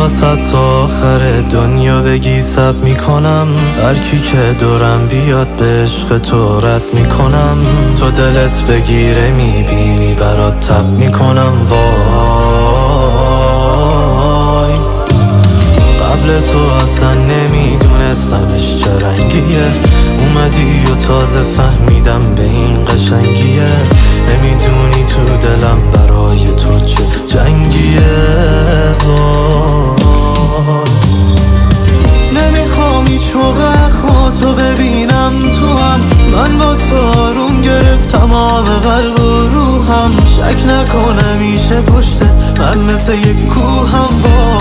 واسه تا آخر دنیا بگی سب میکنم، هر کی که دورم بیاد به عشق تو رد میکنم. تو دلت بگیره میبینی برات تب میکنم. وای قبل تو اصلا نمیدونستمش چه رنگیه، اومدی و تازه فهمیدم به این قشنگیه. نمیدونی تو دلم برای تو چه جنگیه. نمیخوام هیچ موقع اخماتو ببینم تو هم، من با تو آروم گرفت تمام قلب و روحم. شک نکنم میشه پشتت من مثل یک کوهم.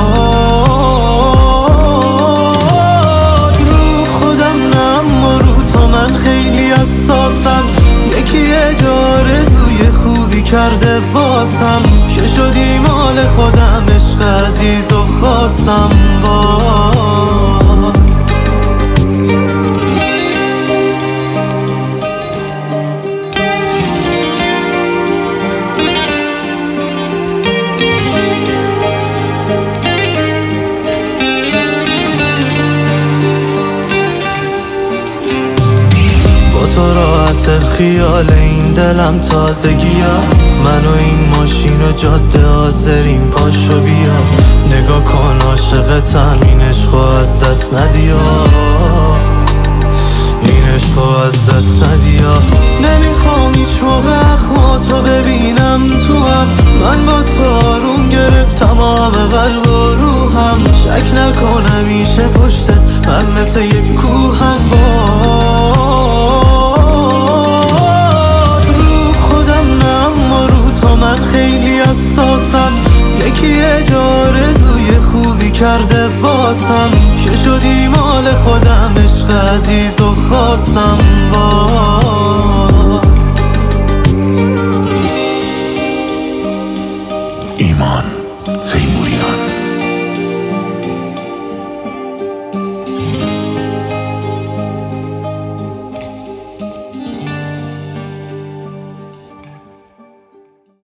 رو خودم نه اما رو تو من خیلی حساسم. یکی یه آرزوی خوبی کرده واسم، که شدی مال خودم عشق عزیز و خواستم. تو راحت خیال این دلم تازگیه، من و این ماشین و جاده حاضرین پاشو بیا. نگاه کن عاشقتم این عشقو از دست ندیا، این عشقو از دست ندیا. نمیخوام هیچ موقع اخماتو ببینم تو هم، من با تو آروم گرفت تمام قلب و روحم. شک نکنم میشه پشتت من مثل یک کوهم.